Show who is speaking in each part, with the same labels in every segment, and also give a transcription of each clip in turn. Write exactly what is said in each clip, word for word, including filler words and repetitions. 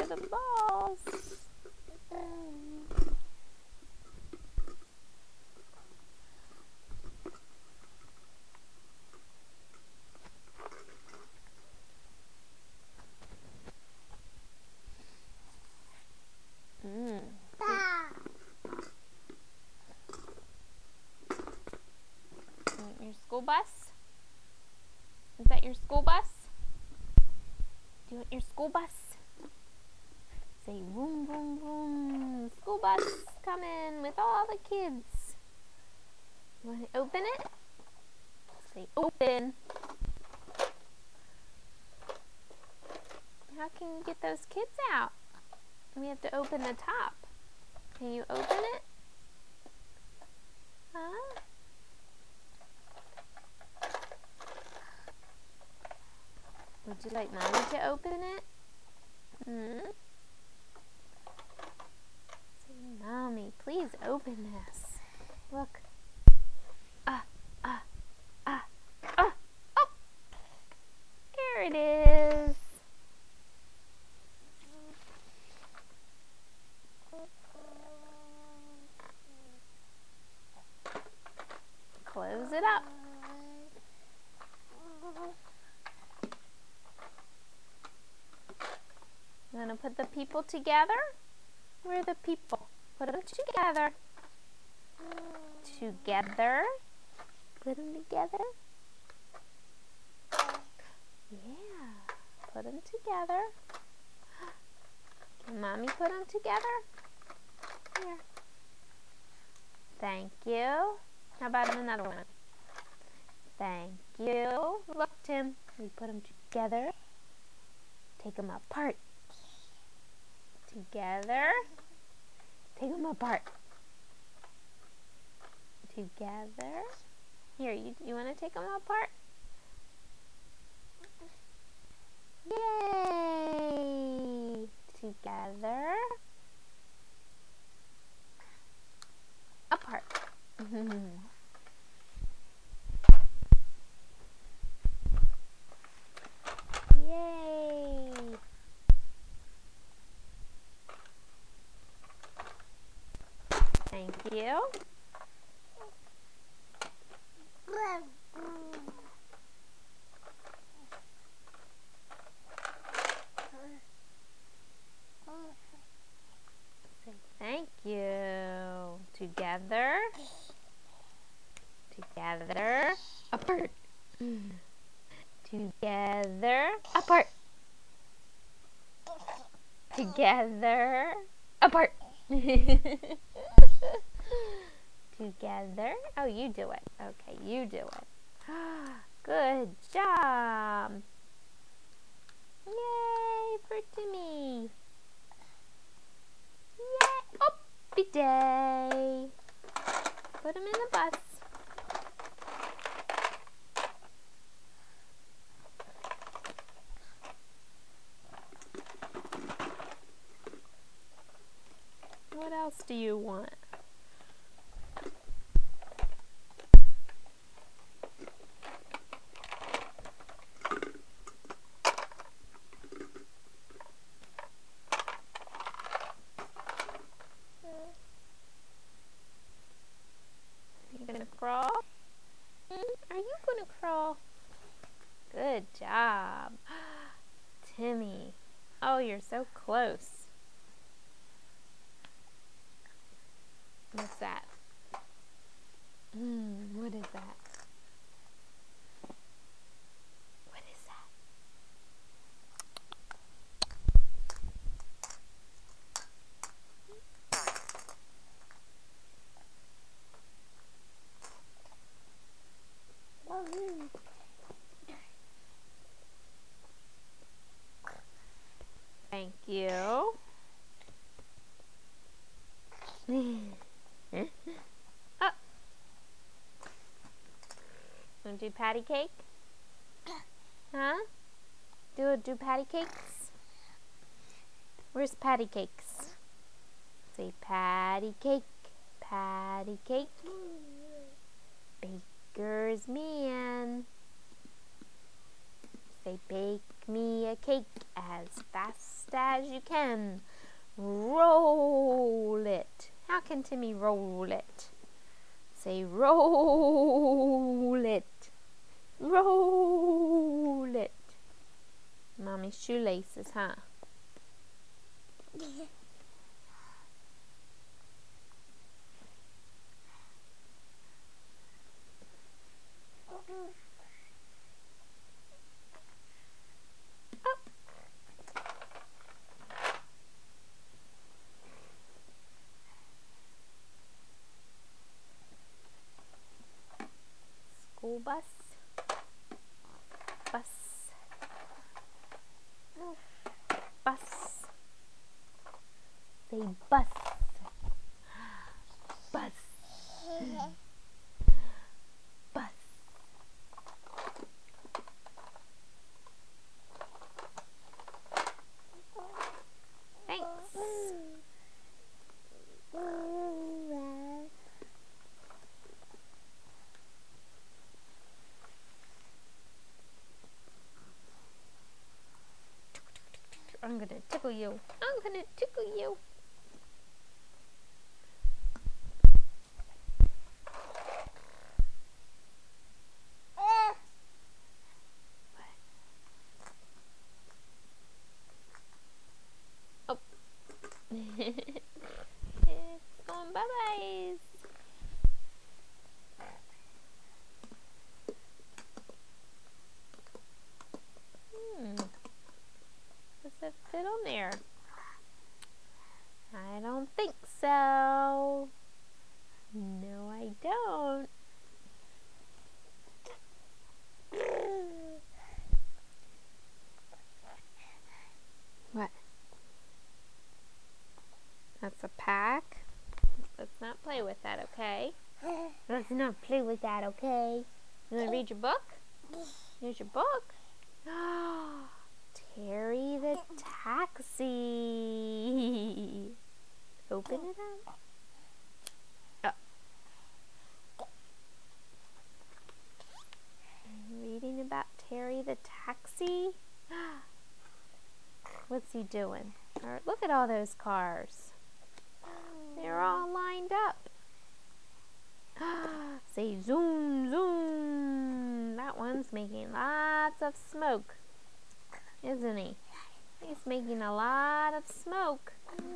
Speaker 1: are the balls? Mm. Your school bus? Is that your school bus? Do you want your school bus? Say vroom, vroom, vroom. School bus coming with all the kids. You want to open it? Say open. How can you get those kids out? We have to open the top. Can you open it? Huh? Would you like Mommy to open it? Hmm? Say, Mommy, please open this. Look. Ah, ah, ah, ah, oh! Here it is. Close it up. You want to put the people together? Where are the people? Put them together. Together. Put them together. Yeah. Put them together. Can Mommy put them together? Here. Thank you. How about another one? Thank you. Look, Tim. We put them together. Take them apart. Together. Take them apart. Together. Here, you, you want to take them apart? Yay! Together. Apart. Yay! Thank you. Say thank you. Together. Together. Apart. Together. Apart. Together. Apart. Together. Oh, you do it. Okay, you do it. Good job. Yay for Timmy. Yay. Hoppy day. Put him in the bus. What else do you want? You gonna crawl? Are you gonna crawl? Good job. Timmy. Oh, you're so close. What's that? Hmm, what is that? What is that? Thank you. Oh. Want to do patty cake? Huh? Do a do patty cakes? Where's patty cakes? Say patty cake, patty cake. Baker's man. Say bake me a cake as as fast as you can. Roll it. How can Timmy roll it? Say roll it. Roll it. Mommy's shoelaces, huh? School bus. Bus. Bus. Say bus. Bus. Bus. Thanks. I'm gonna tickle you. I'm gonna tickle you. Oh. It's going bye-byes. Hmm. Does it fit on there? I don't think so. No, I don't. What? That's a pack. Let's not play with that, okay? Let's not play with that, okay? You want to read your book? Here's your book. Terry the Taxi. Open it up. Oh. Reading about Terry the Taxi. What's he doing? Or, look at all those cars. They're all lined up. Say zoom, zoom. That one's making lots of smoke, isn't he? He's making a lot of smoke.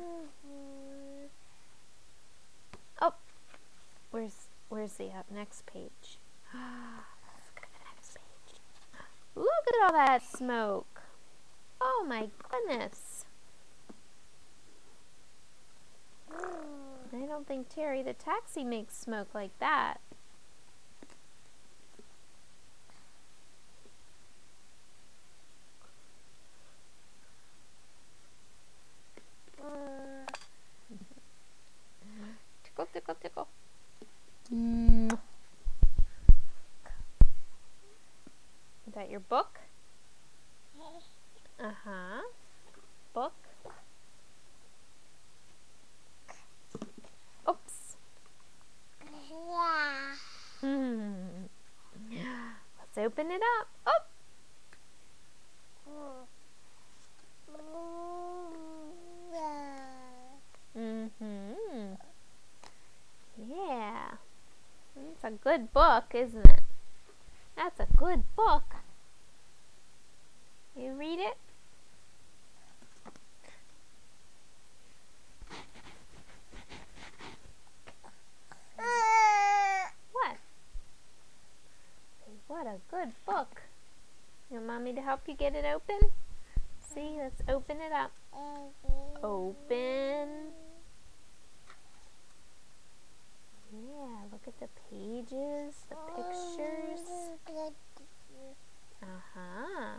Speaker 1: Oh, where's where's the uh, next page? Let's go to the next page. Look at all that smoke. Oh my goodness. I don't think Terry the Taxi makes smoke like that. Tickle, tickle, tickle. Mm. Is that your book? Uh-huh. Book. Oops. Hmm. Let's open it up. Oh. Mm-hmm. Yeah. It's a good book, isn't it? That's a good book. You read it? What? What a good book. You want Mommy to help you get it open? See, let's open it up. Open. Yeah, look at the pages, the pictures. Uh-huh.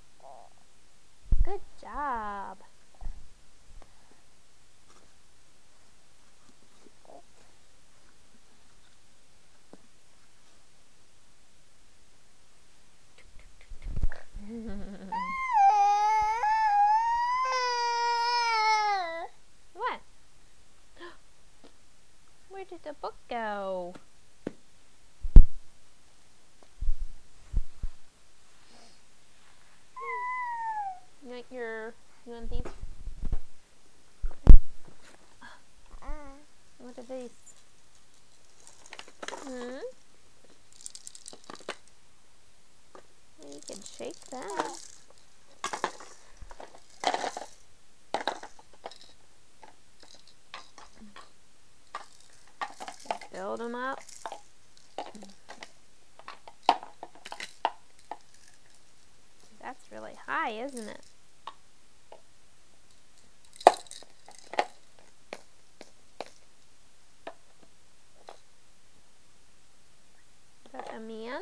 Speaker 1: Good job. What? Where did the book go? You want your You want these? What are these? Hmm? Well, you can shake them. Build them up. That's really high, isn't it? Is that the man?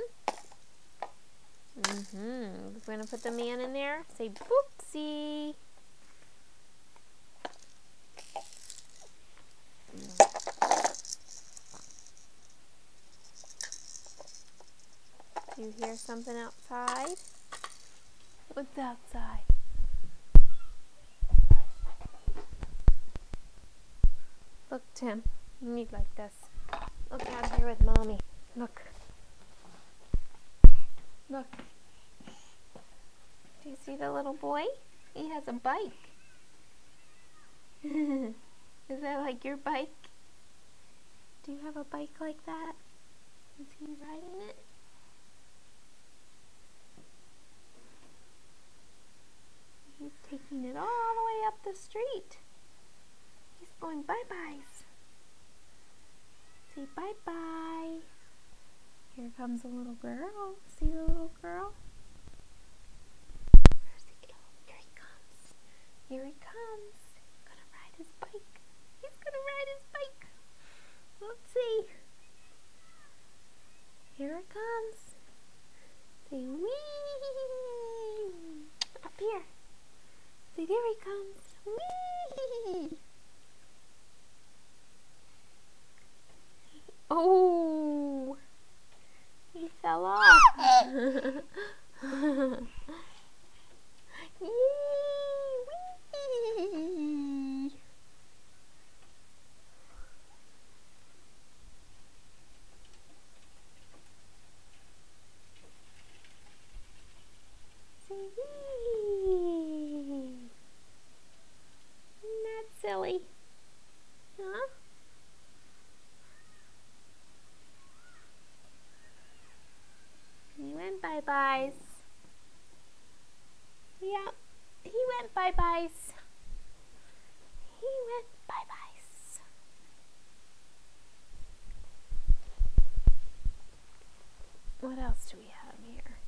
Speaker 1: Mm-hmm. We're going to put the man in there. Say, boopsie. Do you hear something outside? What's outside? Look, Tim. You need like this. Look out here with Mommy. Look. Look. Do you see the little boy? He has a bike. Is that like your bike? Do you have a bike like that? Is he riding it? He's taking it all the way up the street. He's going bye-byes. Say bye-bye. Here comes a little girl. See the little girl? Where's he? Oh, here he comes. Here he comes. Gonna ride his bike. He's gonna ride his bike. Let's see. Here it comes. Say wee. Up here. Say there he comes. Wee. Oh. He fell off. Yee, wee. Say wee. Isn't that silly? Huh? He went bye-byes. Yeah, he went bye-byes. He went bye-byes. What else do we have here?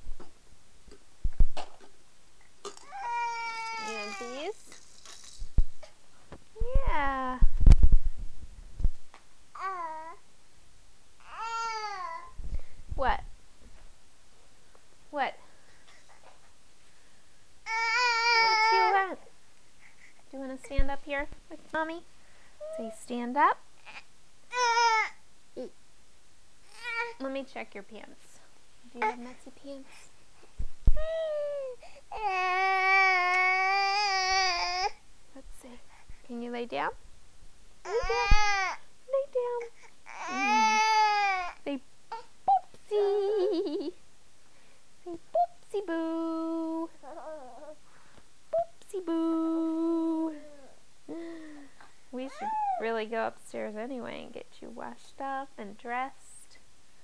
Speaker 1: You want these? Yeah. What? What? What do you want? Do you want to stand up here with Mommy? Say stand up. Let me check your pants. Do you have messy pants? Let's see. Can you lay down? Lay down. Lay down. Mm. Say boopsie. Say boopsie boo. Boopsie boo. We should really go upstairs anyway and get you washed up and dressed.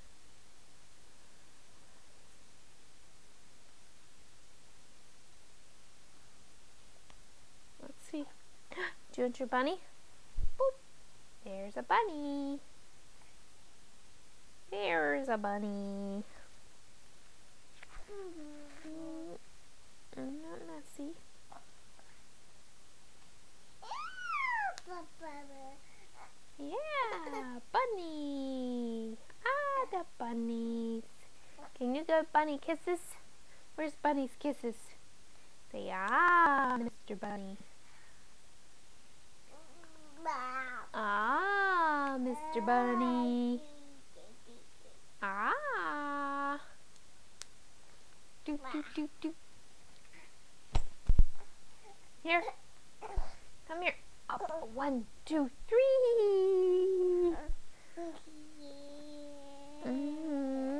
Speaker 1: Let's see. Do you want your bunny? Boop. There's a bunny. There's a bunny. Mm, not messy. Yeah, bunny. Ah, the bunnies. Can you give Bunny kisses? Where's Bunny's kisses? Say ah, Mister Bunny. Ah, Mister Bunny. Ah. Do, do, do, do. Here. Come here. Up. One, two, three. Mm-hmm.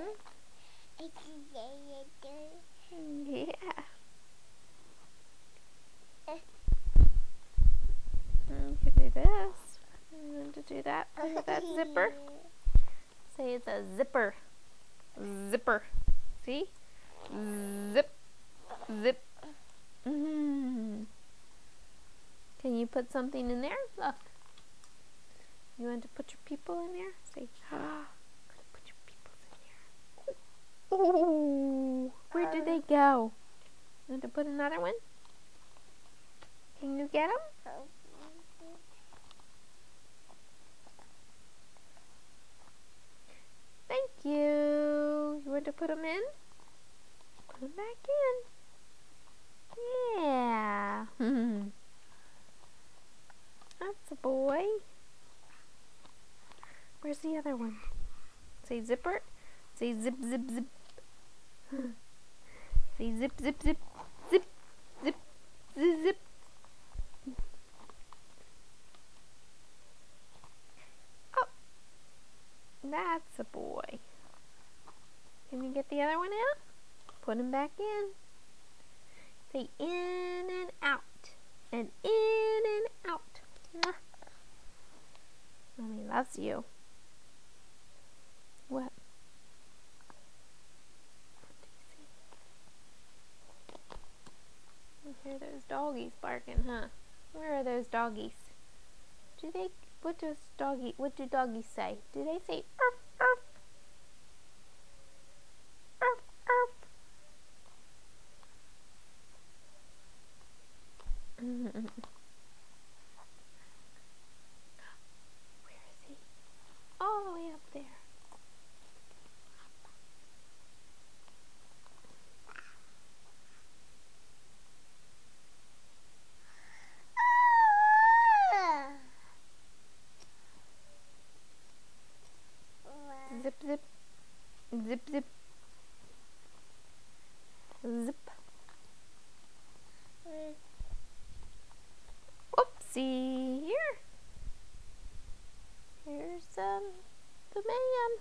Speaker 1: Yeah. this. I'm going to do that with that zipper. Say it's a zipper. Zipper. See? Zip. Zip. Mm-hmm. Can you put something in there? Look. You want to put your people in there? Say, ah, I'm going to put your people in there. Oh, where did they go? You want to put another one? Can you get them? Thank you. You want to put them in? Put them back in. Yeah. That's a boy. Where's the other one? Say zipper. Say zip, zip, zip. Say zip, zip, zip. Zip, zip, zip, zip. Oh, that's a boy. Can you get the other one out? Put him back in. Say in and out. And in and out. Mwah. Mommy loves you. What? You hear those doggies barking, huh? Where are those doggies? Do they, what does doggy, what do doggies say? Do they say erf, erf? Erf, erf. Where is he? All the way up there. Zip, zip. Zip, zip. Zip. Oopsie. Here. Here's um the man.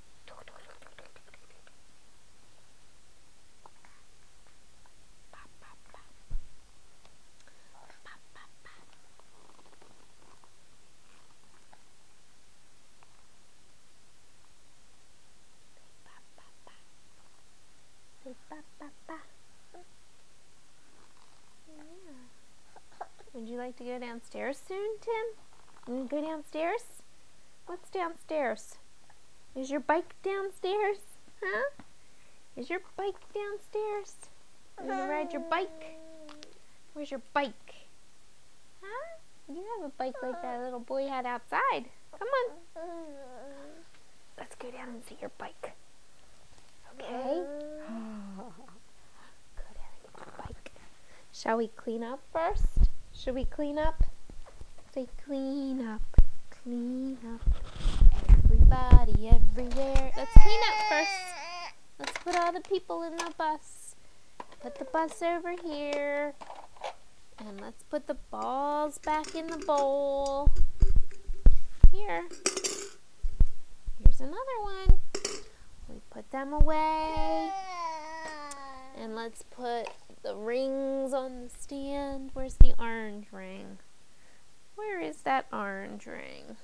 Speaker 1: Would you like to go downstairs soon, Tim? You want to go downstairs? What's downstairs? Is your bike downstairs? Huh? Is your bike downstairs? You want to ride your bike? Where's your bike? Huh? You have a bike like that little boy had outside. Come on. Let's go down and see your bike. Okay? Go down and get your bike. Shall we clean up first? Should we clean up? Say clean up, clean up. Everybody, everywhere. Let's clean up first. Let's put all the people in the bus. Put the bus over here. And let's put the balls back in the bowl. Here. Here's another one. We put them away. And let's put the rings on the stand. Where's the orange ring? Where is that orange ring?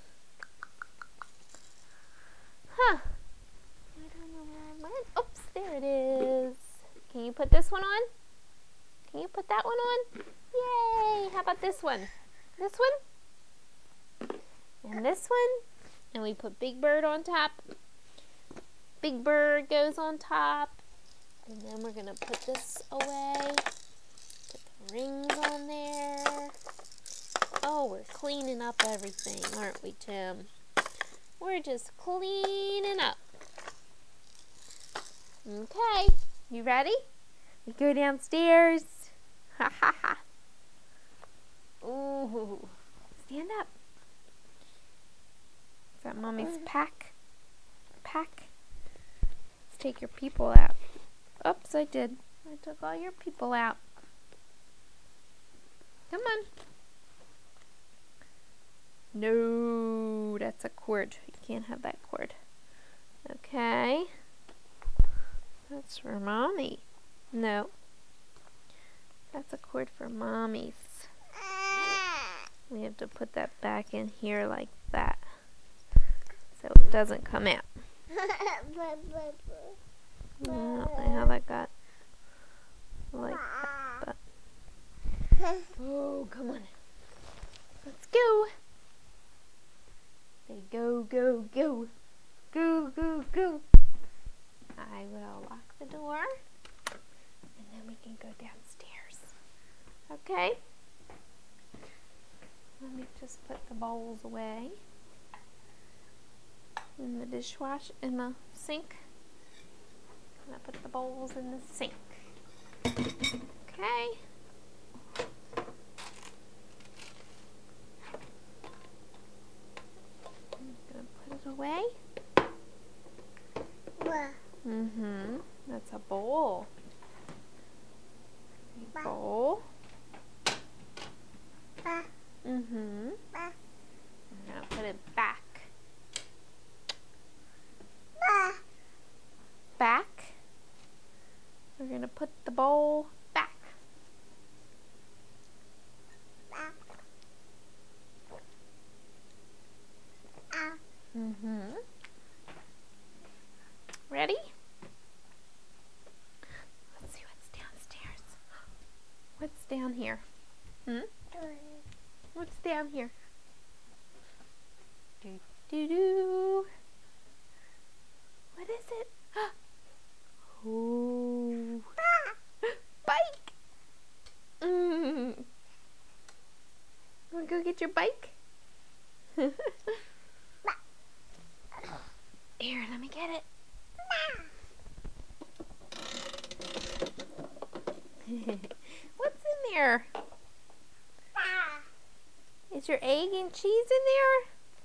Speaker 1: Huh. I don't know where it went. Oops, there it is. Can you put this one on? Can you put that one on? Yay! How about this one? This one? And this one? And we put Big Bird on top. Big Bird goes on top. And then we're going to put this away. Put the rings on there. Oh, we're cleaning up everything, aren't we, Tim? We're just cleaning up. Okay, you ready? We go downstairs. Ha ha ha. Ooh, stand up. Is that Mommy's pack? Pack? Let's take your people out. Oops, I did. I took all your people out. Come on. No, that's a cord. You can't have that cord. Okay. That's for Mommy. No. That's a cord for Mommy's. We have to put that back in here like that, so it doesn't come out. I don't know how that got like that. Oh, come on. Let's go. Say go, go, go. Go, go, go. I will lock the door, and then we can go downstairs. Okay? Let me just put the bowls away in the dishwasher, in the sink. I'm gonna put the bowls in the sink. Okay. I'm gonna put it away. Mm-hmm. That's a bowl. A bowl. Mm-hmm. I'm gonna put it back. Back. We're gonna put the bowl back. Mm-hmm. Ready? Let's see what's downstairs. What's down here? Hmm? What's down here? Do do do. What is it? Oh, bike! Mm. Wanna go get your bike? Here, let me get it. What's in there? Is your egg and cheese in there?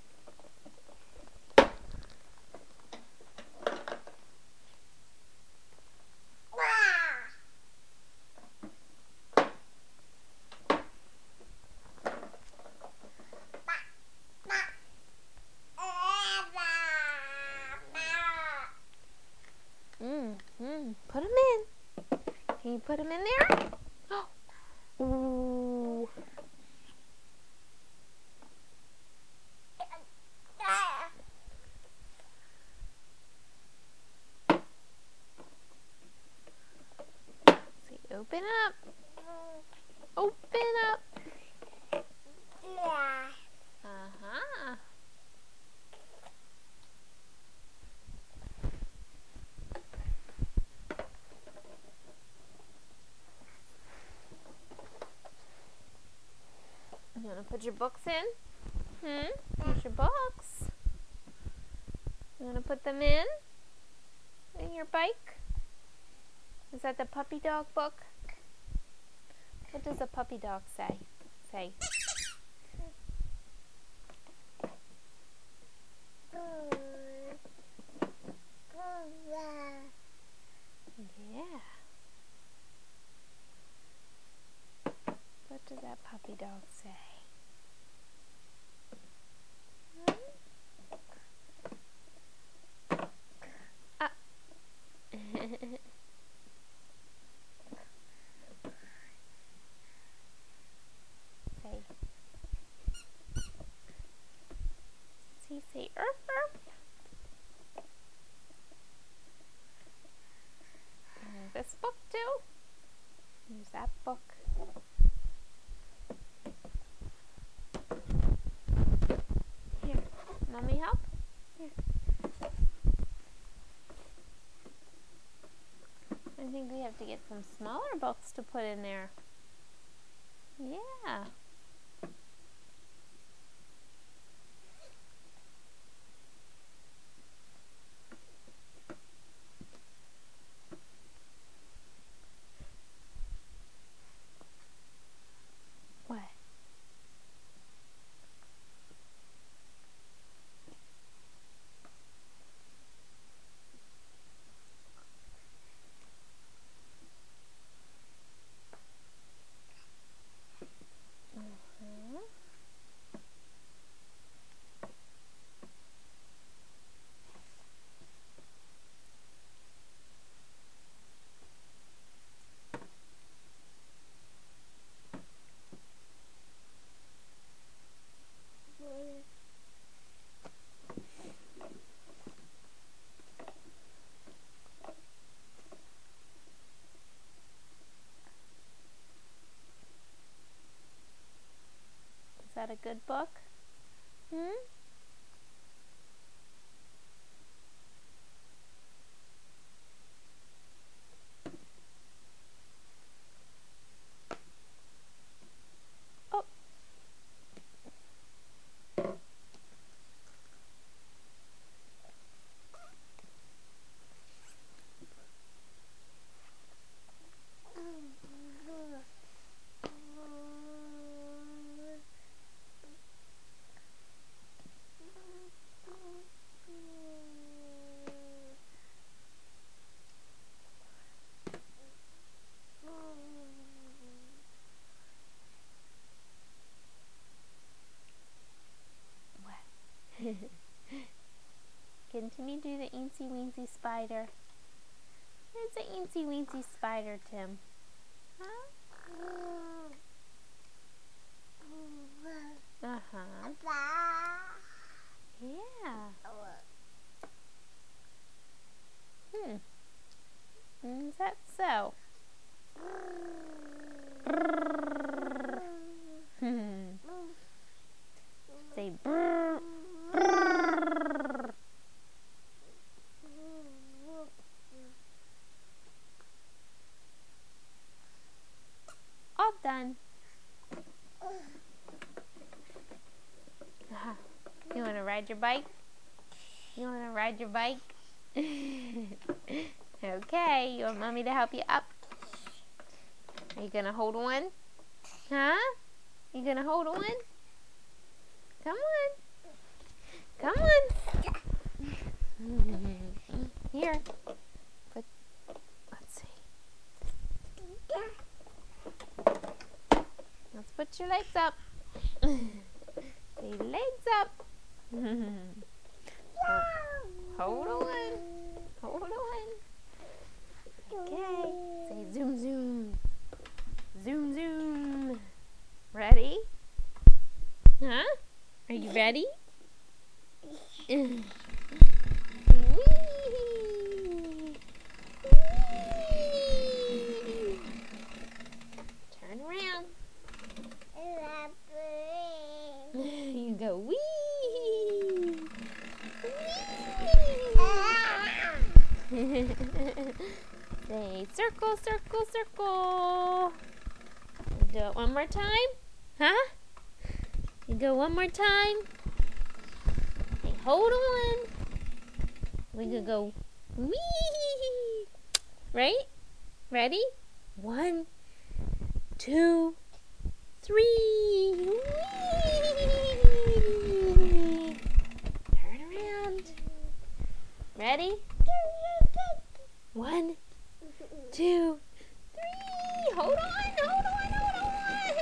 Speaker 1: Mm, mm, put them in. Can you put them in there? Oh. Ooh. See, open up. Open up. Uh-huh. You want to put your books in? Hmm? Here's your books. You want to put them in? In your bike? Is that the puppy dog book? What does a puppy dog say? Say. Yeah. What does that puppy dog say? Ah. Say. Does he say erf erf? And this book too? Use that book. Here, let me help. Here. I think we have to get some smaller books to put in there. Yeah. What? that a good book? Hmm? Oh. Continue to do the eensy weensy spider. It's an eensy weensy spider, Tim. Huh? Uh-huh. Yeah. Hmm. Is that so? Say brrr. All done. Uh-huh. You want to ride your bike? You want to ride your bike? Okay. You want Mommy to help you up? Are you going to hold one? Huh? You going to hold one? Come on. Come on. Here. Put, let's see. Let's put your legs up. Say legs up. Hold on. Hold on. Okay. Say zoom zoom. Zoom zoom. Ready? Huh? Are you ready? Whee! Whee! Turn around. You go wee. Wee. Say circle, circle, circle. Do it one more time. Huh? You go one more time. Hey, hold on. We could go wee. Right? Ready? One, two, three. Wee. Turn around. Ready? One, two, three. Hold on, hold on, hold on.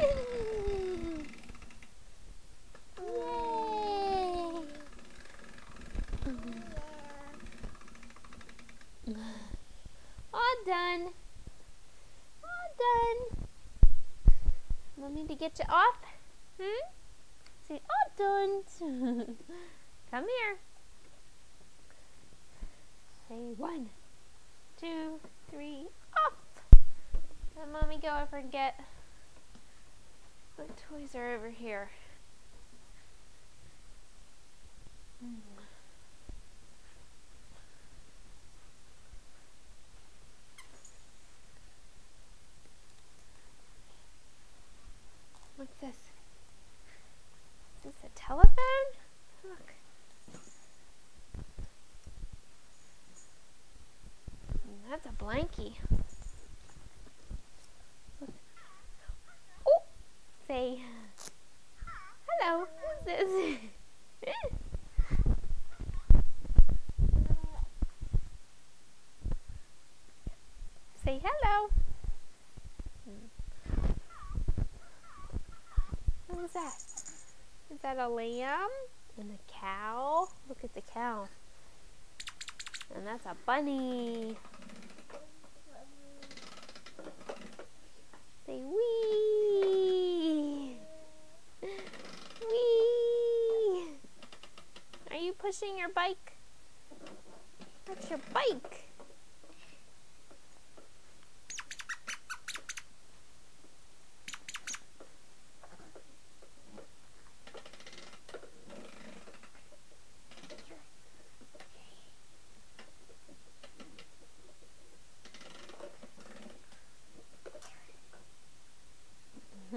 Speaker 1: Yay. All done. All done. Want me to get you off? Hmm? Say, all done. Come here. Say one, two, three, off. Let Mommy go and forget. The toys are over here. Hmm. What's this? Is this a telephone? Look. That's a blankie. Oh! Say, hello. Who's this? Say hello. What is that? Is that a lamb? And a cow? Look at the cow. And that's a bunny. Say wee. Wee. Are you pushing your bike? That's your bike.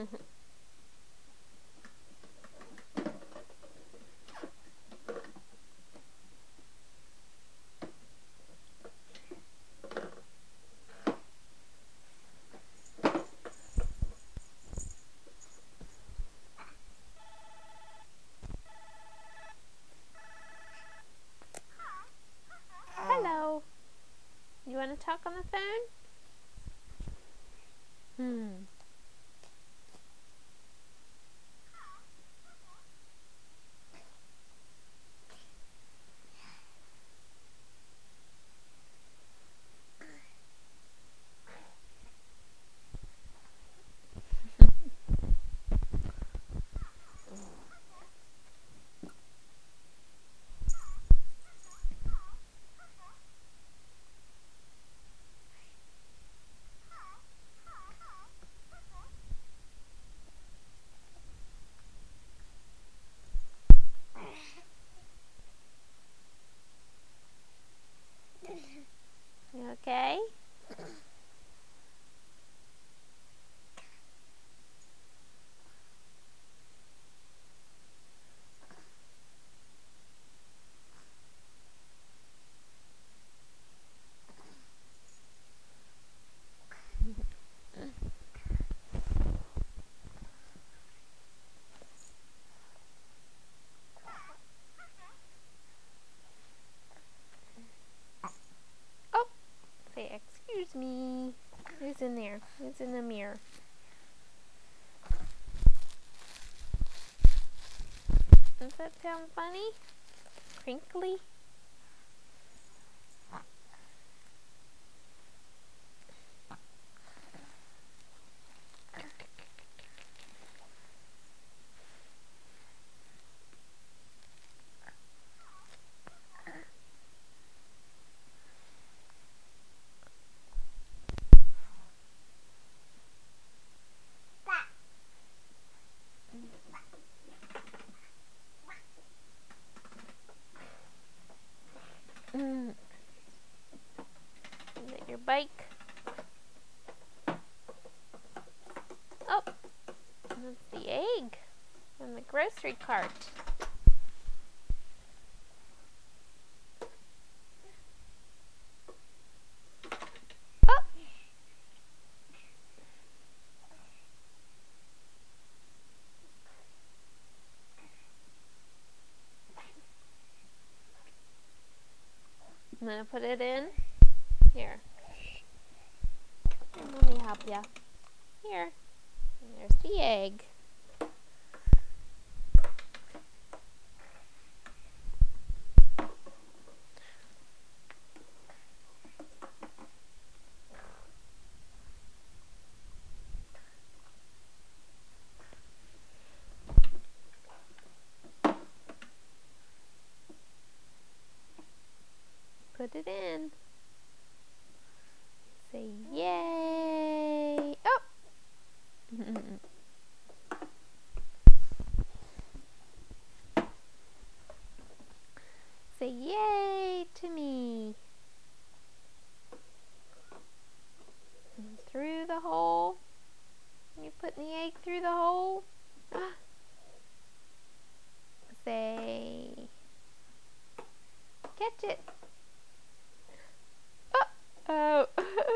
Speaker 1: Hello. You want to talk on the phone? Hmm. You okay? Oh, say excuse me. Who's in there? Who's in the mirror? Does that sound funny? Crinkly? Mm. Is it your bike? Oh, that's the egg from the grocery cart. Oh! I'm gonna put it in. Here. Here, let me help ya. Here. And there's the egg. Put it in. Say yay. Oh! Say yay to me. And through the hole. You putting the egg through the hole? Say, catch it. Oh.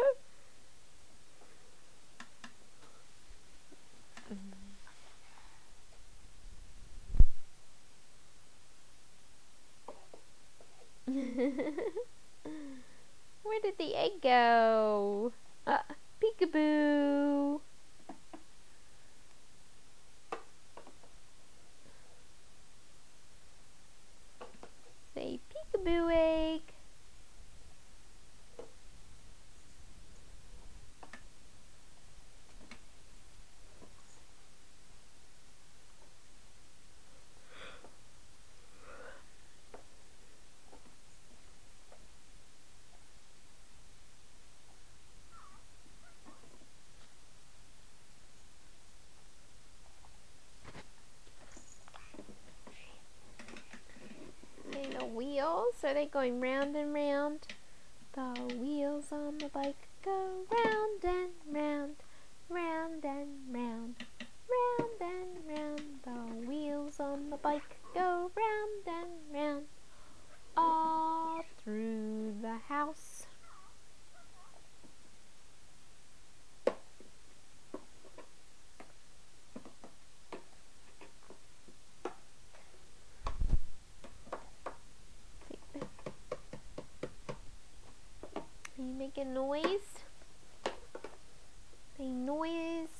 Speaker 1: Where did the egg go? Uh, peekaboo. Say peekaboo egg. Say the wheels, are they going round and round? The wheels on the bike go round and round, round and round. bike go round and round all through the house. Are you making noise? Make noise.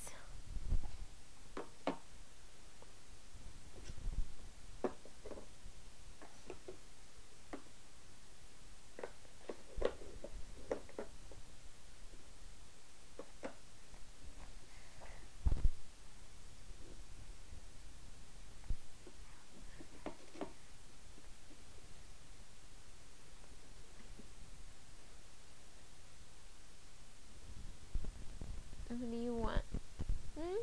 Speaker 1: What do you want? Hmm?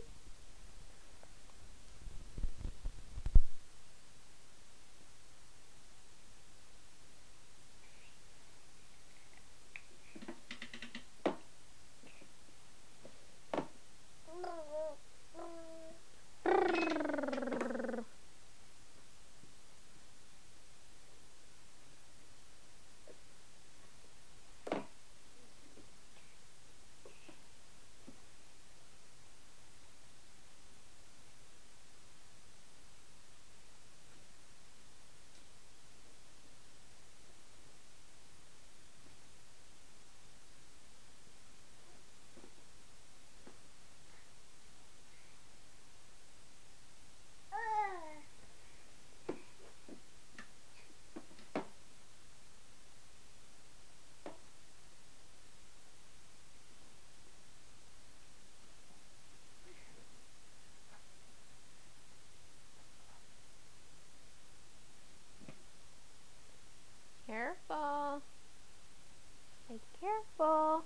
Speaker 1: Careful. Be careful.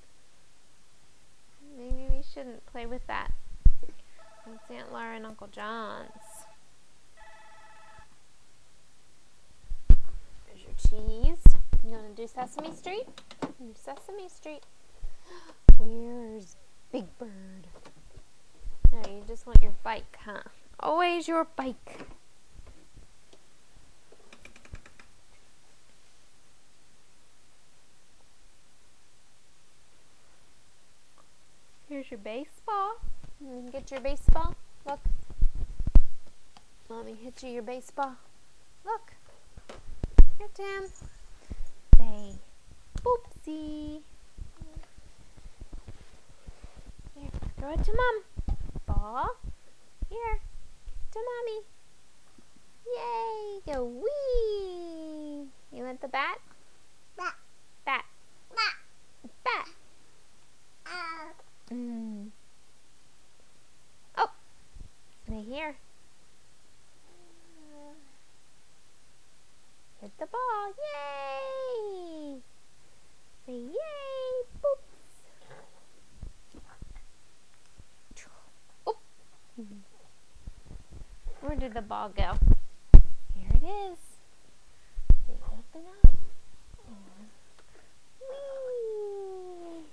Speaker 1: Maybe we shouldn't play with that. It's Aunt Laura and Uncle John's. There's your cheese. You want to do Sesame Street? Do Sesame Street. Where's Big Bird? No, you just want your bike, huh? Always your bike. Here's your baseball. You can get your baseball. Look. Let me hit you your baseball. Look. Here, Tim. Say, boopsie. Here, throw it to Mom. Ball. Here, to Mommy. Yay! Go wee! You want the bat? Bat. Bat. Bat. Bat. Mm. Oh, right here. Hit the ball. Yay! Say yay! Boops. Oh. Where did the ball go? Here it is. Say open up. Whee!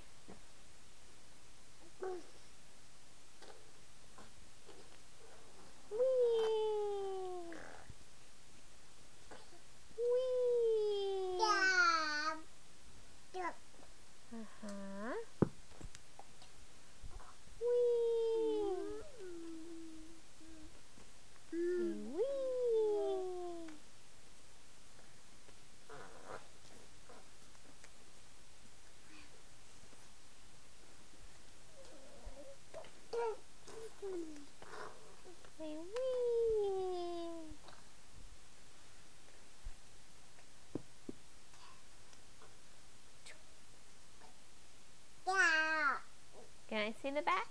Speaker 1: Can I see the back?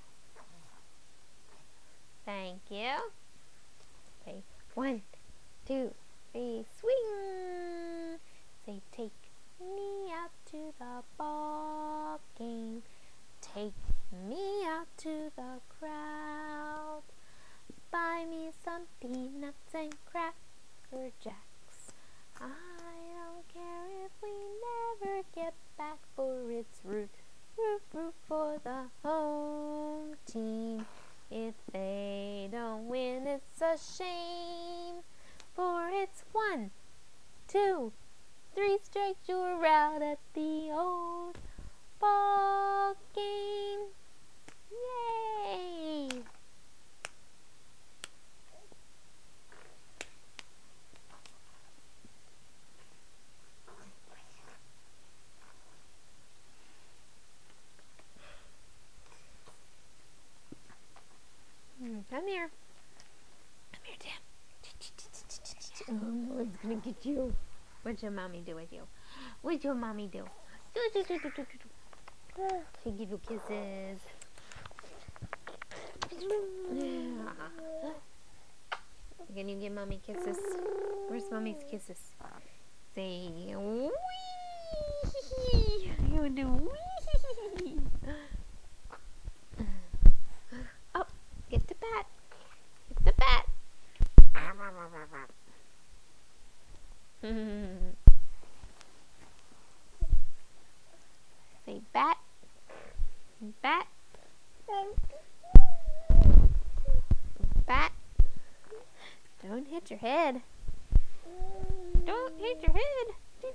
Speaker 1: Thank you. Say one, two, three, swing. Say take me out to the ball game. Take me out to the crowd. Buy me some peanuts and cracker jacks. I don't care if we never get back, for it's root, root, root for the home team. If they don't win, it's a shame. four. It's one, two, three strikes. You're out at the old ball game. Yay! Come here. Come here, Tim. Oh, no, it's gonna get you. What'd your mommy do with you? What'd your mommy do? Do, do, do, do, do, do, do. She give you kisses. Can you give mommy kisses? Where's mommy's kisses? Say wee. You do wee. Oh, get the bat. Get the bat. Say bat. Bat. Bat. Don't hit your head. Don't hit your head.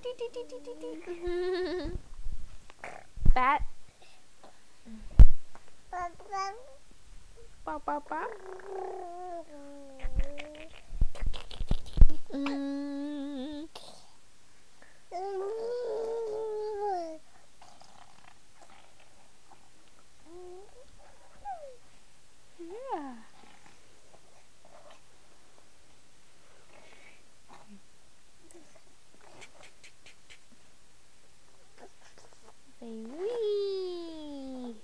Speaker 1: Bat. Bop, bop, bop. Mm. Yeah. Say wee.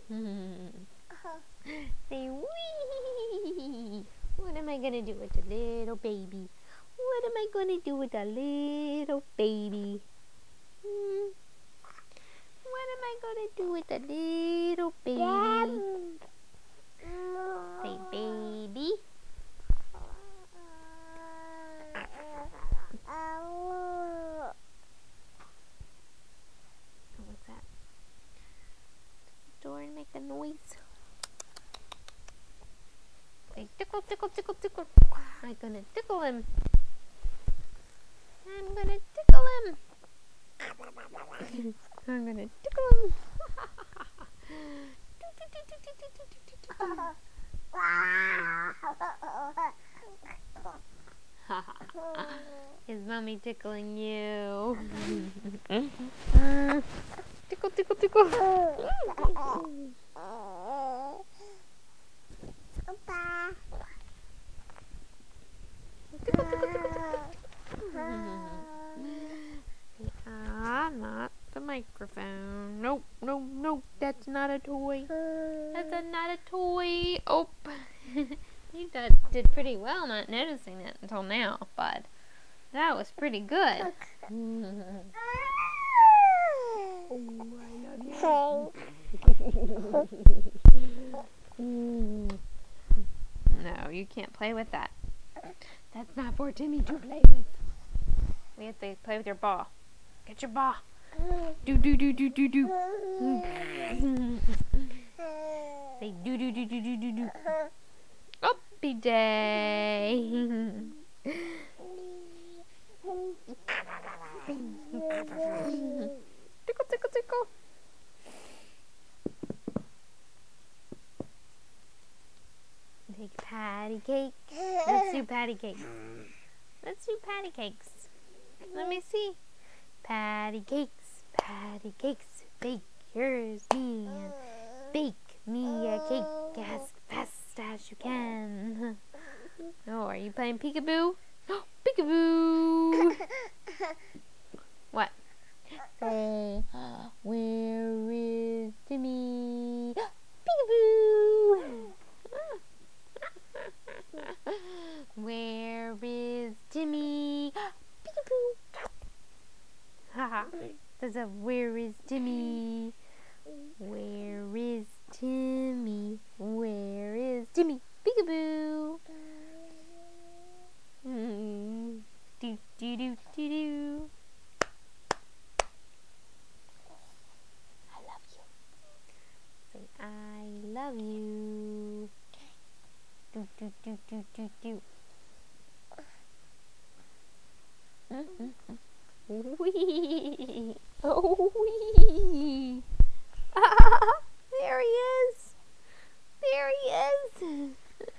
Speaker 1: Say wee. What am I gonna do with the little baby? What am I gonna do with the little baby? Hmm. What am I gonna do with the little baby? Say baby. What's that? Door and make a noise. Say tickle, tickle, tickle, tickle. I'm gonna tickle him. I'm gonna tickle him. I'm gonna tickle him. Is mommy tickling you? Tickle, tickle, tickle. Tickle, tickle, tickle, tickle. Ah, not the microphone. Nope, nope, nope. That's not a toy. That's a, not a toy. Oh, you did, did pretty well not noticing it until now, but that was pretty good. Oh, I love you. No, you can't play with that. That's not for Timmy to play with. We have to play with your ball. Get your ball. Do do do do do do. Say do do do do do do do. Uppy day. Tickle tickle tickle. Make patty cake. Let's do patty cake. Let's do patty cakes. Let me see. Patty cakes, patty cakes. Bake yours, me, and bake me a cake as fast as you can. Oh, are you playing peekaboo? Oh, peekaboo! What? Say, where is Timmy? Peekaboo! Where is Timmy? Peekaboo! Haha. There's a where is Timmy? Where is Timmy? Where is Timmy? Peekaboo! Mm. Do do do do do. I love you. Say I love you. Do do do do do do. Wee. Oh, wee. Ah, there he is. There he is.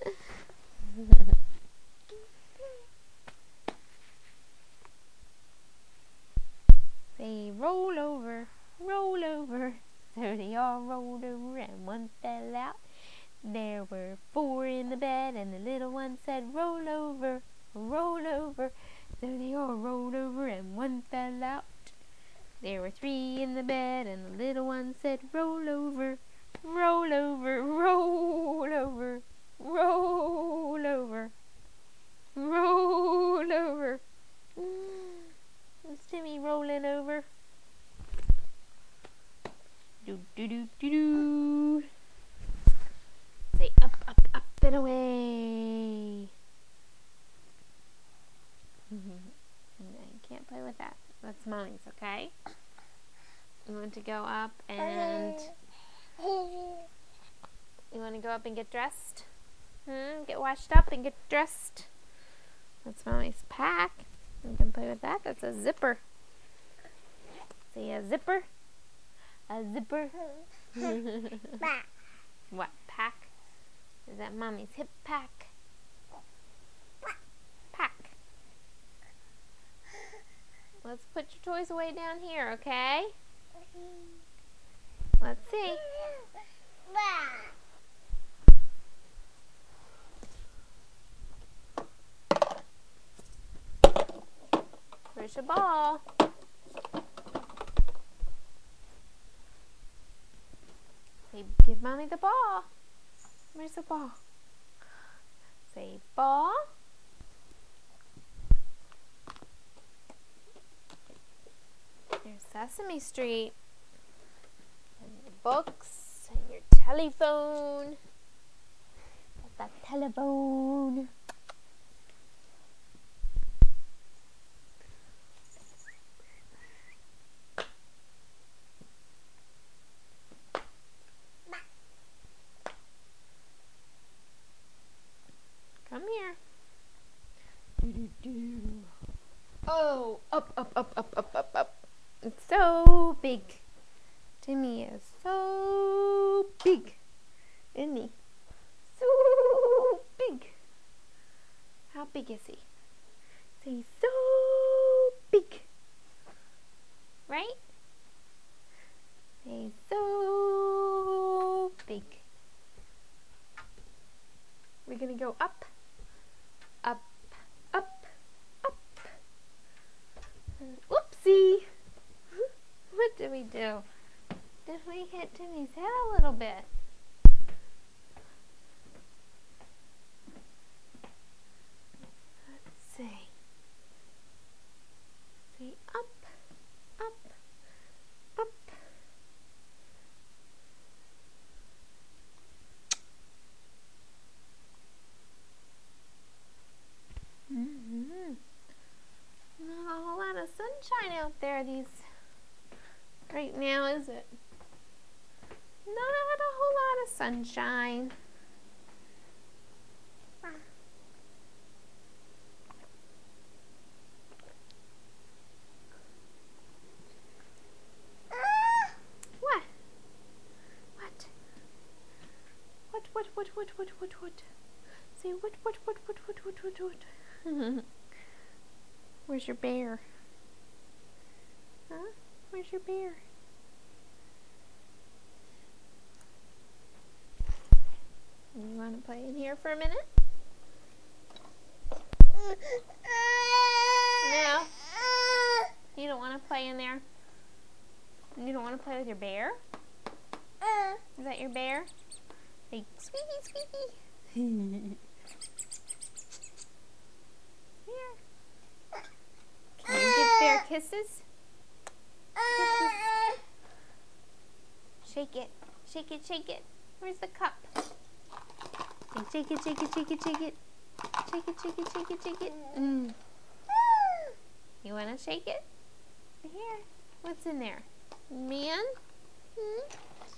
Speaker 1: They roll over, roll over. So they all rolled over and one fell out. There were four in the bed and the little one said, roll over, roll over. So they all rolled over and one fell out. There were three in the bed and the little one said, roll over, roll over, roll over, roll over, roll over. Is Timmy rolling over? Do do do do do. Say up, up, up and away. I can't play with that. That's Mommy's, okay? You want to go up and you want to go up and get dressed? Hmm? Get washed up and get dressed. That's Mommy's pack. You can play with that. That's a zipper. See a zipper? A zipper. What pack? Is that Mommy's hip pack? Pack. Let's put your toys away down here, okay? Let's see. Where's your ball? Say, give Mommy the ball. Where's the ball? Say, ball. There's Sesame Street. And your books. And your telephone. That's that telephone. Come here. Do, do, do. Oh, up, up, up, up, up, up, up. It's so big. Timmy is so big. Isn't he? So big. How big is he? Say so big. Right? Say so big. We're going to go up. Up, up, up. Whoopsie! What did we do? Did we hit Timmy's head a little bit? Let's see. See, up, up, up. Mm-hmm. Not a whole lot of sunshine out there these right now, is it? Not a whole lot of sunshine. What? What? What, what, what, what, what, what, what? Say what, what, what, what, what, what, what, what? Where's your bear? Huh? Where's your bear? You want to play in here for a minute? No? You don't want to play in there? You don't want to play with your bear? Is that your bear? Hey, squeaky, squeaky. Here. Can you give bear kisses? Kisses. Shake it. Shake it, shake it. Where's the cup? Hey, shake it, shake it, shake it, shake it. Shake it, shake it, shake it, shake it. Mm. You want to shake it? Here. What's in there? Man? Hmm?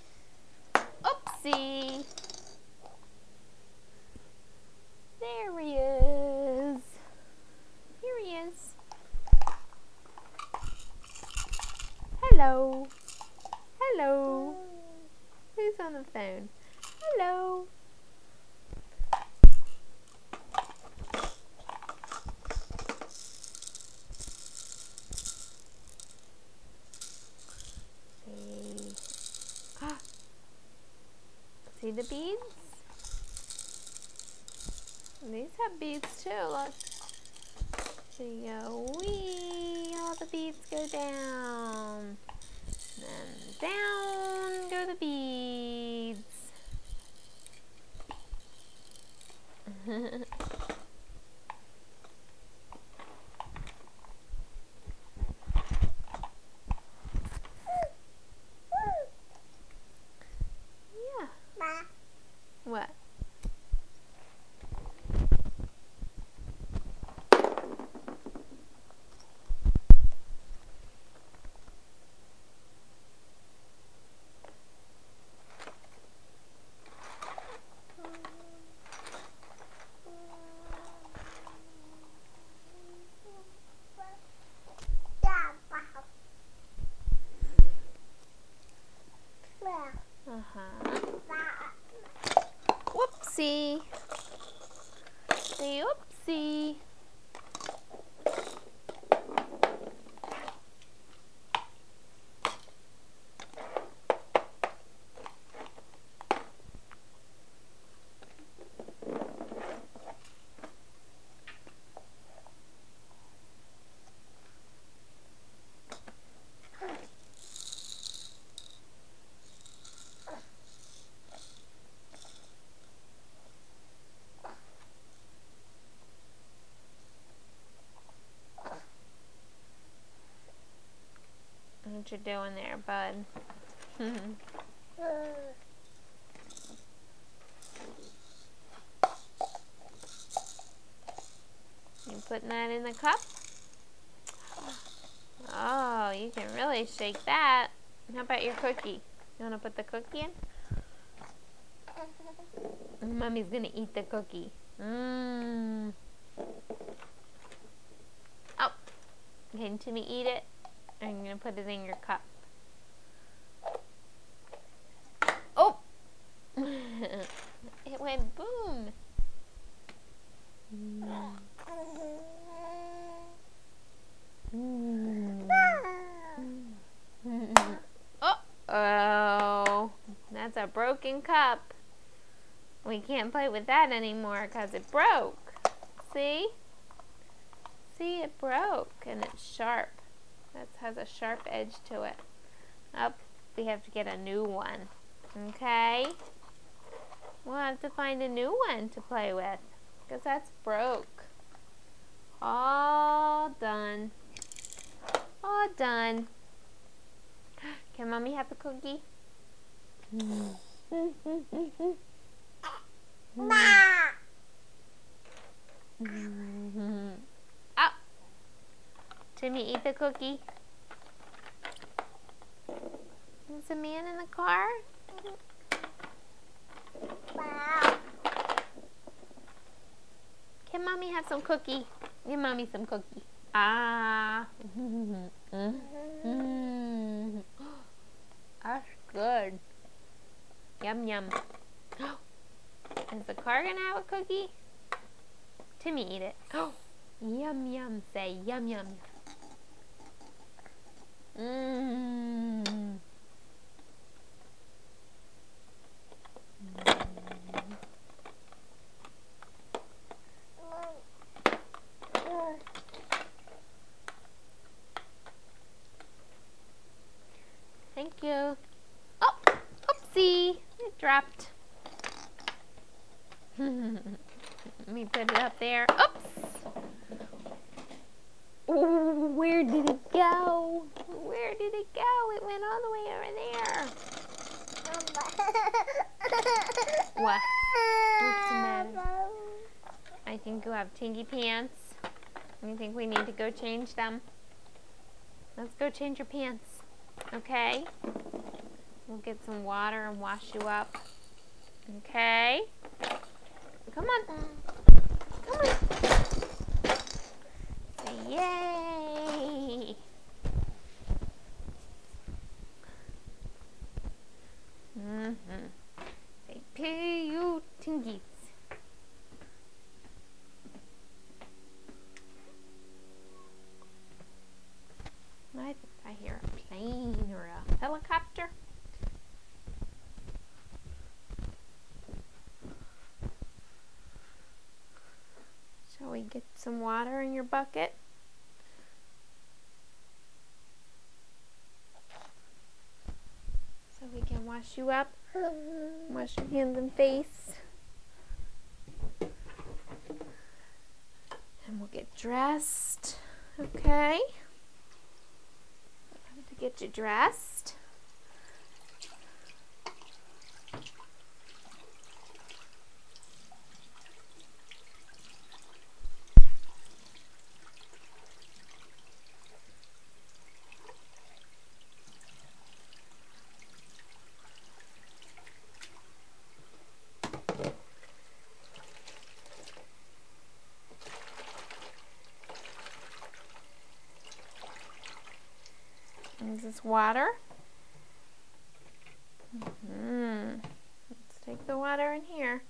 Speaker 1: Oopsie. There he is. Here he is. See the beads? These have beads too, look. So you go, wee, all the beads go down. And down go the beads. Yeah. What? Uh-huh. Whoopsie. Say oopsie. What you doing there, bud? You putting that in the cup? Oh, you can really shake that. How about your cookie? You want to put the cookie in? Mommy's going to eat the cookie. Mmm. Oh. Can Timmy eat it? I'm going to put it in your cup. Oh! It went boom. Mm. Mm. Oh, oh, that's a broken cup. We can't play with that anymore because it broke. See? See, it broke and it's sharp. That has a sharp edge to it. Up, oh, we have to get a new one. Okay? We'll have to find a new one to play with because that's broke. All done. All done. Can Mommy have the cookie? Mm. Mm-hmm. Oh. Timmy, eat the cookie. There's a man in the car? Can Mommy have some cookie? Give Mommy some cookie. Ah. Mm-hmm. That's good. Yum, yum. Is the car gonna have a cookie? Timmy, eat it. Yum, yum. Say yum, yum. Mmm. Thank you. Oh, oopsie. It dropped. Let me put it up there. Oops. Ooh, where did it go? Where did it go? It went all the way over there. What? What's the matter? I think you have tingy pants. You think we need to go change them? Let's go change your pants. Okay? We'll get some water and wash you up. Okay? Come on. Come on. Say yay. Mm-hmm. Say pay you tingies. I think I hear a plane or a helicopter. Shall we get some water in your bucket? So we can wash you up. Wash your hands and face. And we'll get dressed. Okay? Time to get you dressed. Is this water? Mm-hmm. Let's take the water in here.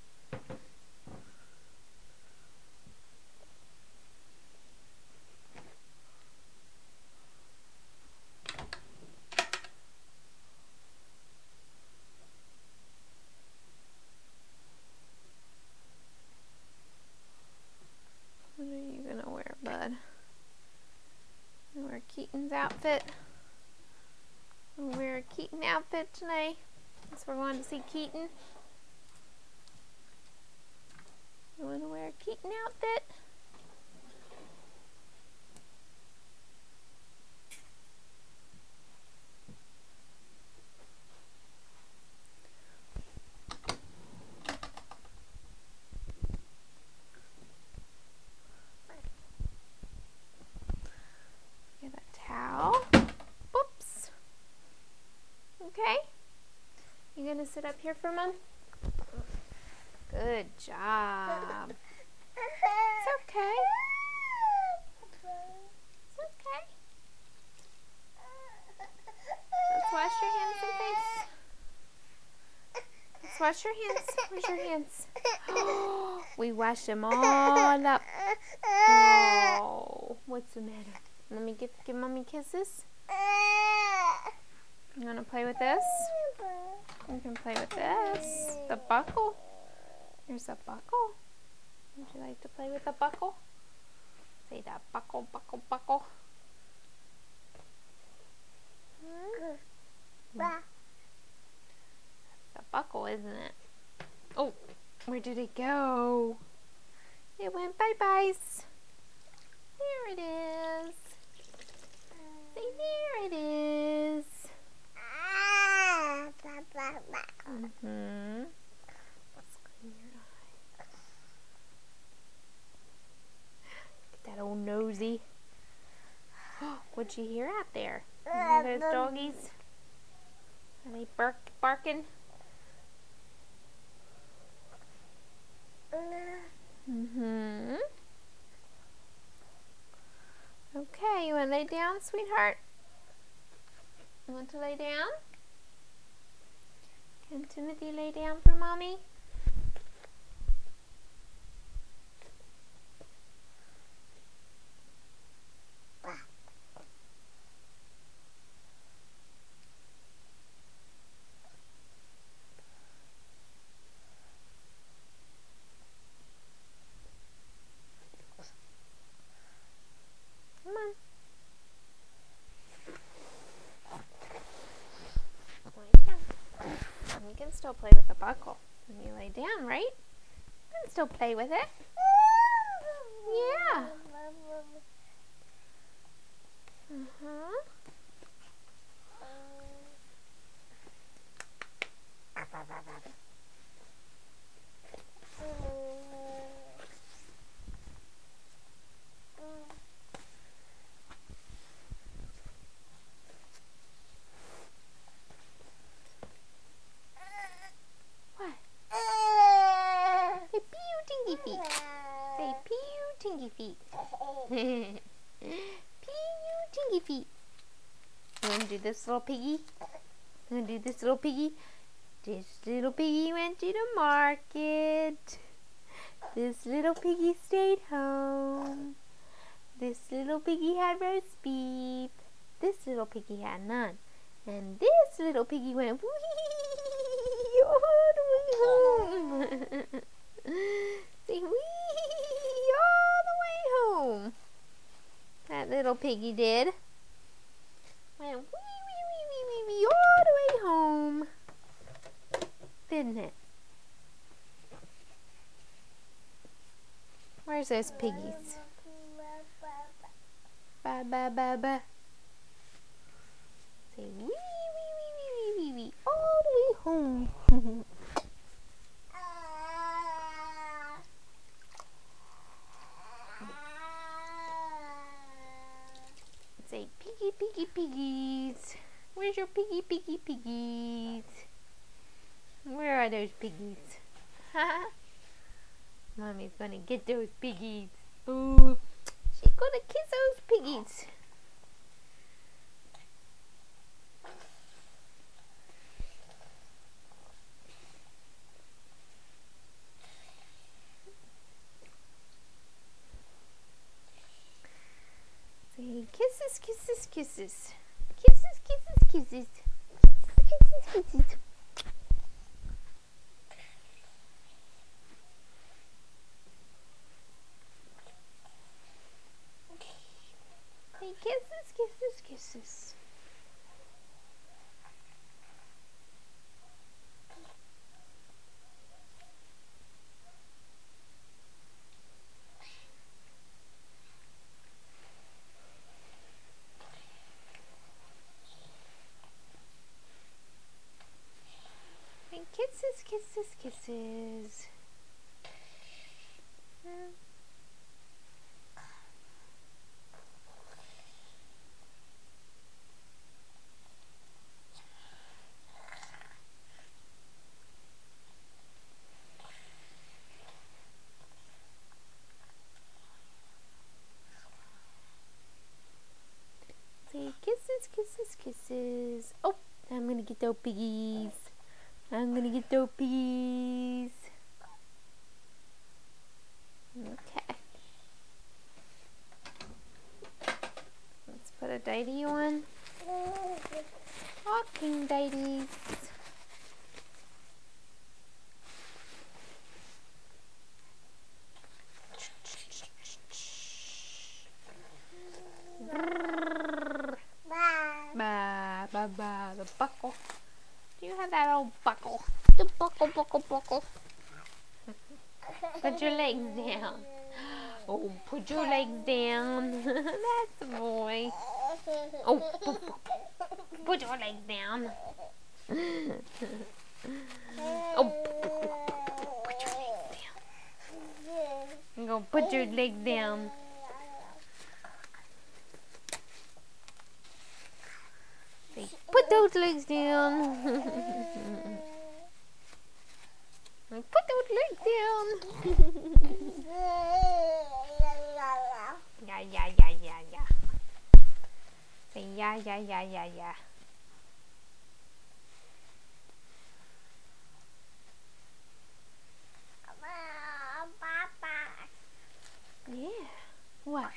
Speaker 1: What are you gonna wear, bud? You wear Keaton's outfit? We'll wear a Keaton outfit tonight. Guess we're going to see Keaton. You want to wear a Keaton outfit? Get a towel. Oops. Okay. You gonna sit up here for Mom? Good job. It's okay. It's okay. Let's wash your hands and face. Let's wash your hands. Where's your hands? We washed them all up. Oh, what's the matter? Let me get give Mommy kisses. You want to play with this? You can play with this. The buckle. Here's a buckle. Would you like to play with the buckle? Say that buckle, buckle, buckle. Hmm? That's the buckle, isn't it? Oh, where did it go? It went bye-byes. There it is. Say, there it is. Mm-hmm. Let's clean your eye. Look at that old nosy. What'd you hear out there? You hear those doggies? Are they bark barking? Mm-hmm. Okay, you want to lay down, sweetheart? You want to lay down? Can Timothy lay down for Mommy? Come on. Lay down. And you can still play with the buckle when you lay down, right? You can still play with it. Yeah. Uh-huh. What? Say pew tinky feet. Say pew tinky feet. Pew tinky feet. You want to do this, little piggy? You want to do this, little piggy? This little piggy went to the market. This little piggy stayed home. This little piggy had roast beef. This little piggy had none. And this little piggy went wee all the way home. Say wee all the little piggy did. Went wee, wee, wee, wee, wee, wee, all the way home. Didn't it? Where's those piggies? Ba, ba, ba, ba. Say wee, wee, wee, wee, wee, wee, wee, all the way home. Say piggy, piggy, piggies. Where's your piggy, piggy, piggies? Where are those piggies? Mommy's gonna get those piggies. Ooh, she's gonna kiss those piggies. Say kisses, kisses, kisses. Kisses, kisses, kisses. Kisses, kisses, kisses. Say kisses, kisses, kisses. And kisses, kisses, kisses. Hmm. Say kisses, kisses, kisses. Oh, I'm gonna get those piggies. I'm gonna get those piggies. Okay. Let's put a dighty on. Walking dighties. Ba, ba, ba, the buckle. Do you have that old buckle? The buckle, buckle, buckle. Put your legs down. Oh, put your legs down. That's the boy. Oh, put your legs down. Oh, put your legs down. I'm gonna put your legs down. Say, put those legs down. Put those legs down. Yeah, yeah, yeah, yeah, yeah. Say yeah, yeah, yeah, yeah, yeah. Yeah. What?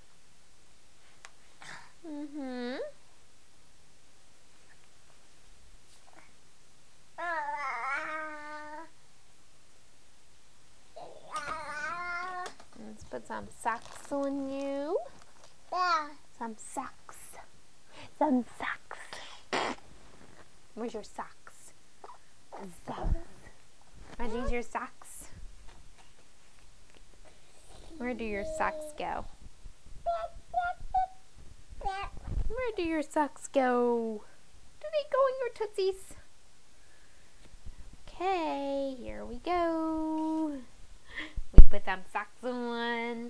Speaker 1: Mm-hmm. Let's put some socks on you.
Speaker 2: Yeah.
Speaker 1: Some socks. Some socks. Where's your socks? Socks. Are these your socks? Where do your socks go? Where do your socks go? Do they go in your tootsies? Okay, here we go. We put some socks on.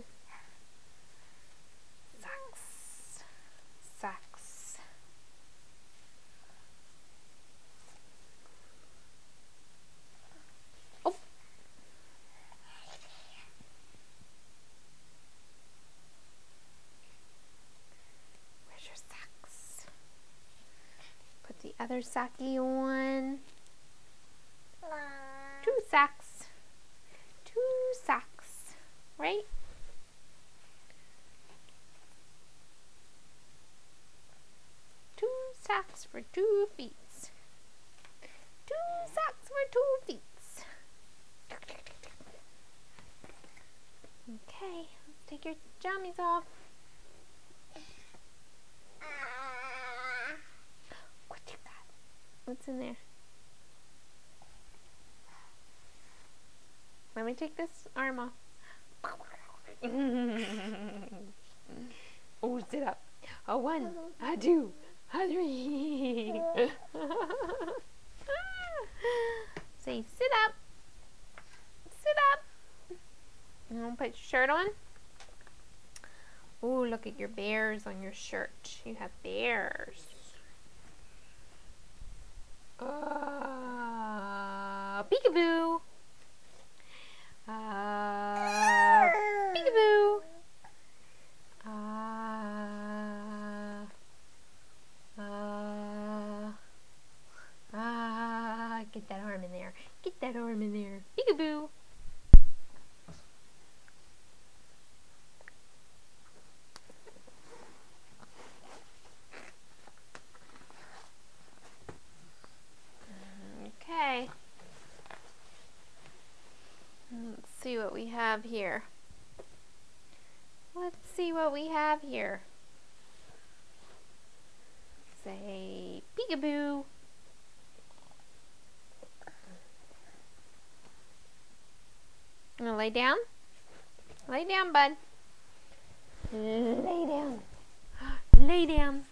Speaker 1: Socks. Socks. Oh. Where's your socks? Put the other socky on. Two socks. Two socks. Right? Two socks for two feet. Two socks for two feet. Okay, let's take your jammies off. What's in there? Let me take this arm off. Oh, sit up. A one, a two, a three. Say, sit up. Sit up. And put your shirt on. Oh, look at your bears on your shirt. You have bears. Uh, peekaboo. Uh, peekaboo. Uh, uh, uh, get that arm in there. Get that arm in there. Peekaboo. Okay. Let's see what we have here. Let's see what we have here. Say peekaboo. You gonna lay down? Lay down, bud. Lay down. Lay down.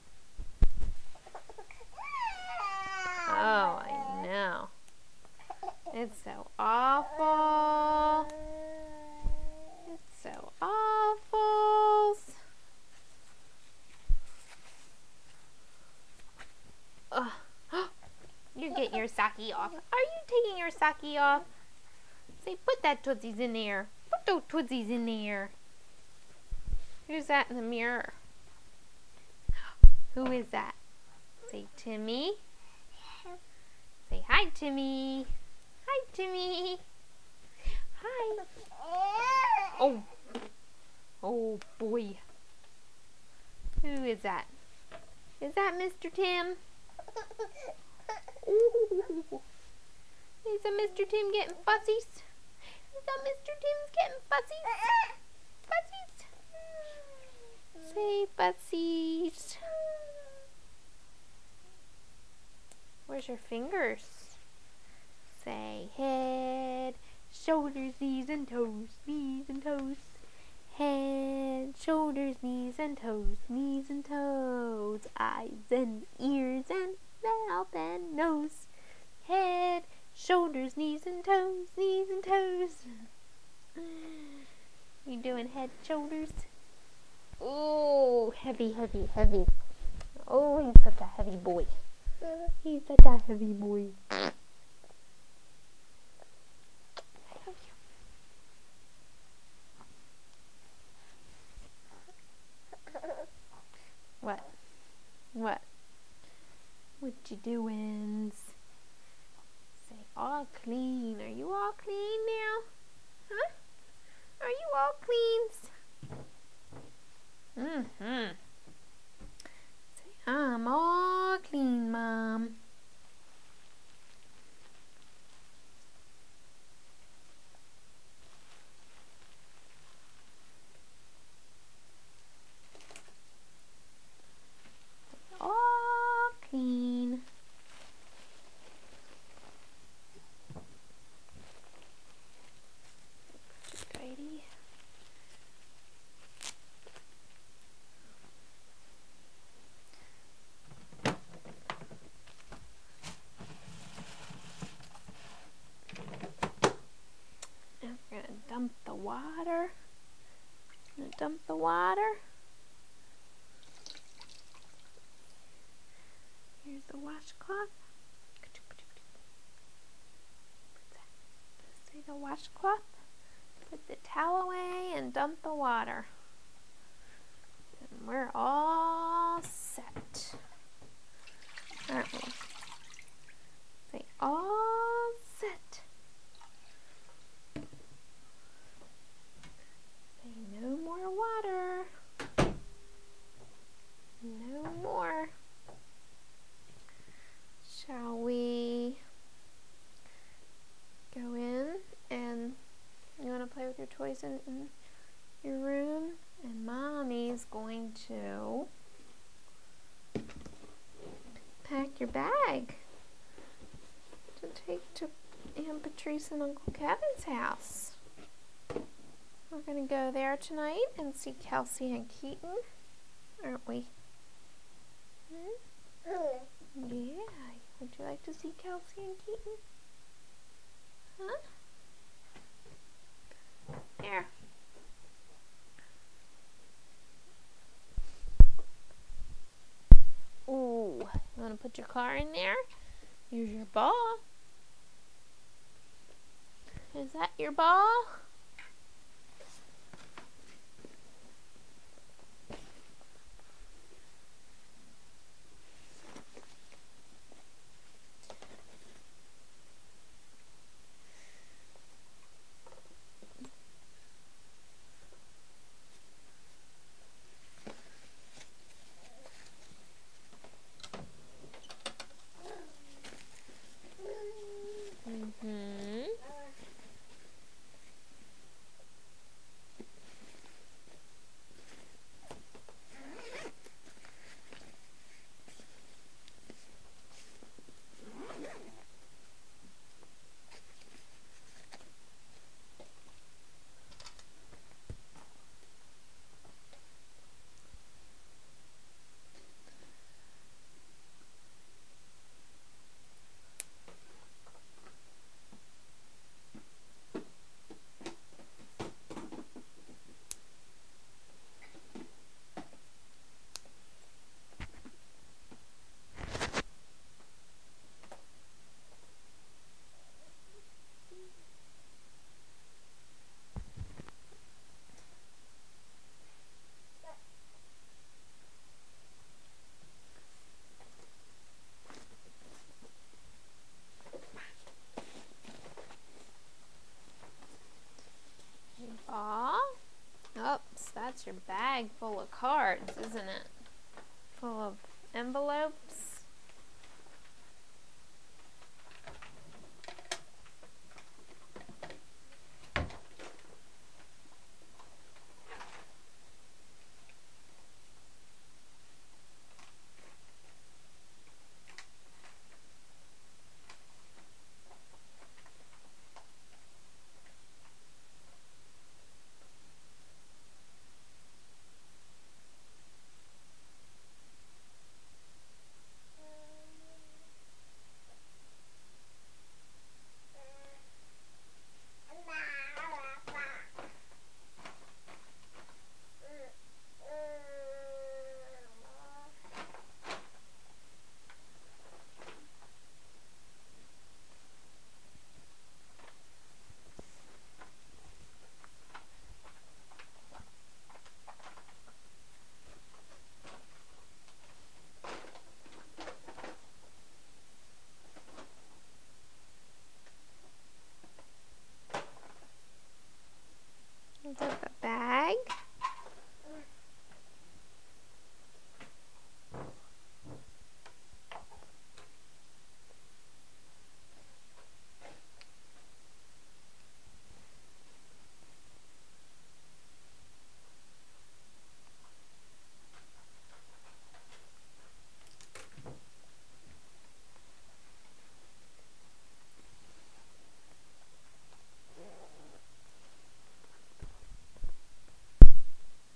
Speaker 1: Oh, I know. It's so awful. It's so awful. Ugh. You get your sake off. Are you taking your sake off? Say, put that Tootsies in there. Put those Tootsies in there. Who's that in the mirror? Who is that? Say, Timmy. Say, hi, Timmy. Hi, Timmy. Hi. Oh. Oh, boy. Who is that? Is that Mister Tim? Ooh. Is that Mister Tim getting fuzzies? Is that Mister Tim's getting fuzzies? Fuzzies? Say fuzzies. Where's your fingers? Say head, shoulders, knees and toes, knees and toes. Head, shoulders, knees and toes, knees and toes. Eyes and ears and mouth and nose. Head, shoulders, knees and toes, knees and toes. You doing head, shoulders? Oh, heavy, heavy, heavy. Oh, he's such a heavy boy. He's such a heavy boy. What? What? What you doing? Say all clean. Are you all clean now? Huh? Are you all clean? Mm-hmm. Say I'm all clean, Mom. All clean. Righty. And we're gonna dump the water. Gonna dump the water. Here's the washcloth. Say the washcloth. Put the towel away and dump the water. And we're all set. Aren't we? Say all set. Say no more water. No more. Shall we go in and you want to play with your toys in, in your room? And Mommy's going to pack your bag. Auntie's and Uncle Kevin's house. We're going to go there tonight and see Kelsey and Keaton, aren't we? Hmm? Yeah. Would you like to see Kelsey and Keaton? Huh? There. Ooh, you want to put your car in there? Here's your ball. Is that your ball? Mm-hmm. Your ball? Oops, that's your bag full of cards, isn't it? Full of envelopes.